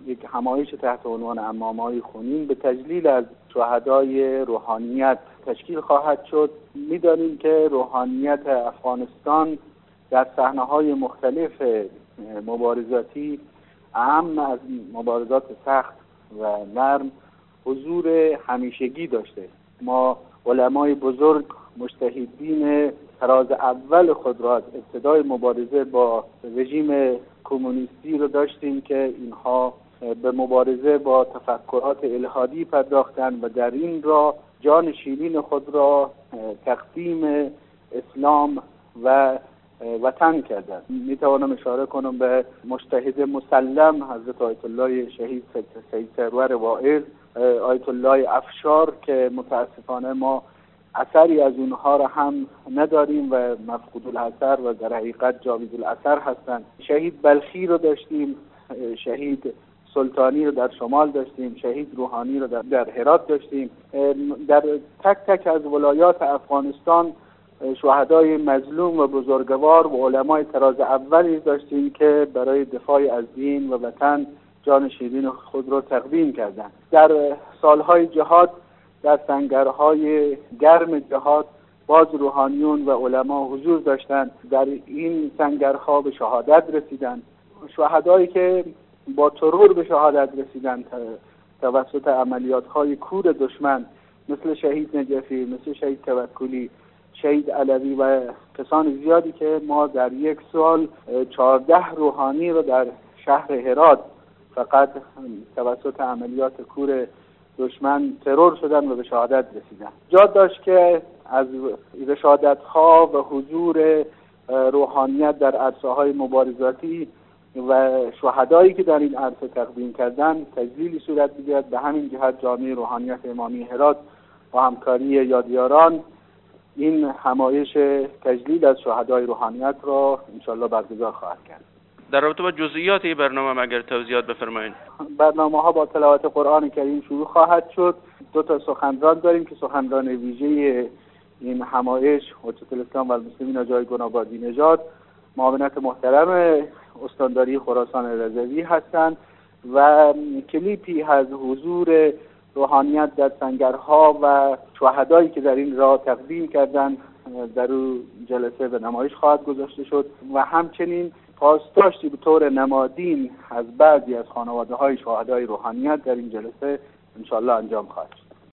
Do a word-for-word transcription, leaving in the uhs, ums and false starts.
یک همایش تحت عنوان امام‌های خونین به تجلیل از شهدای روحانیت تشکیل خواهد شد. می‌دانیم که روحانیت افغانستان در صحنه‌های مختلف مبارزاتی، اهم از مبارزات سخت و نرم، حضور همیشگی داشته. ما علمای بزرگ مجتهدین تراز اول خود را از ابتدای مبارزه با رژیم کمونیستی رو داشتیم که اینها به مبارزه با تفکرات الحادی پرداختند و در این را جان شیرین خود را تقدیم اسلام و وطن کردند. می توانم اشاره کنم به مجتهد مسلم حضرت آیت الله شهید سید سرور واعظ، آیت الله افشار که متاسفانه ما اثری از اونها را هم نداریم و مفقود الاثر و در حقیقت جاوید الاثر هستند. شهید بلخی رو داشتیم، شهید سلطانی رو در شمال داشتیم، شهید روحانی رو در, در هرات داشتیم. در تک تک از ولایات افغانستان شهدای مظلوم و بزرگوار و علمای تراز اولی داشتیم که برای دفاع از دین و وطن جان شیرین خود را تقدیم کردند. در سالهای جهاد، در سنگرهای گرم جهاد، باز روحانیون و علما حضور داشتند. در این سنگرها به شهادت رسیدند. شهدایی که با ترور به شهادت رسیدند توسط عملیات‌های کور دشمن، مثل شهید نجفی، مثل شهید توکلی، شهید علوی و کسان زیادی که ما در یک سال چهارده روحانی رو در شهر هرات فقط توسط عملیات کور دشمن ترور شدن و به شهادت رسیدن. جا داشت که از رشادت‌ها و حضور روحانیت در عرصه‌های مبارزاتی و شهدایی که در این عرصه تقدیم کردن تجلیلی صورت بگیرد. به همین جهت جامعه روحانیت امامی هرات با همکاری یادیاران این همایش تجلیل از شهدای روحانیت را انشالله برگزار خواهد کرد. در رابطه با جزئیات این برنامه اگر توضیحات بفرمایید. برنامه ها با تلاوت قرآن کریم شروع خواهد شد. دو تا سخنران داریم که سخنران ویژه این همایش حجت الاسلام و المسلمین جایگون آبادی نژاد معاونت محترم استانداری خراسان رضوی هستند و کلیپی از حضور روحانیت در سنگرها و شهدایی که در این راه تقدیم کردند در اون جلسه به نمایش خواهد گذاشته شد و همچنین پاسداشتی به طور نمادین از بعضی از خانواده های شهدای روحانیت در این جلسه انشاءالله انجام خواهد شد.